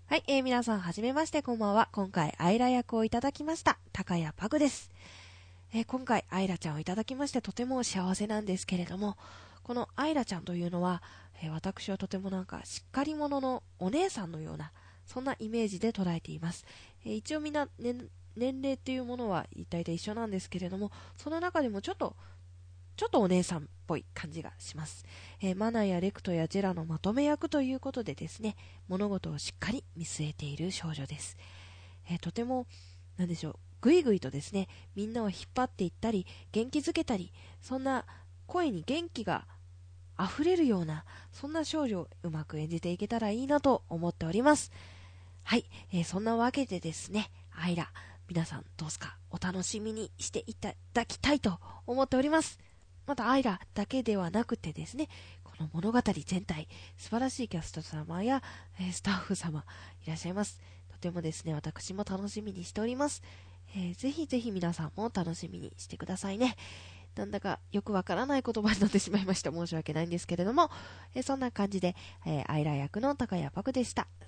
はい、皆さんはじめまして、こんばんは。今回アイラ役をいただきました高谷パグです。今回アイラちゃんをいただきましてとても幸せなんですけれども、このアイラちゃんというのは、私はとてもしっかり者のお姉さんのようなそんなイメージで捉えています。一応みんな、年齢っていうものは大体一緒なんですけれども、その中でもちょっとお姉さんっぽい感じがします。マナやレクトやジェラのまとめ役ということでですね、物事をしっかり見据えている少女です。とてもぐいぐいとですね、みんなを引っ張っていったり元気づけたり、そんな声に元気が溢れるようなそんな少女をうまく演じていけたらいいなと思っております。はい、そんなわけでですね、アイラ皆さんどうすかお楽しみにしていただきたいと思っております。またアイラだけではなくてですね、この物語全体素晴らしいキャスト様や、スタッフ様いらっしゃいます。とてもですね、私も楽しみにしております。ぜひぜひ皆さんも楽しみにしてくださいね。なんだかよくわからない言葉になってしまいました。申し訳ないんですけれども、そんな感じで、アイラ役の高谷パクでした。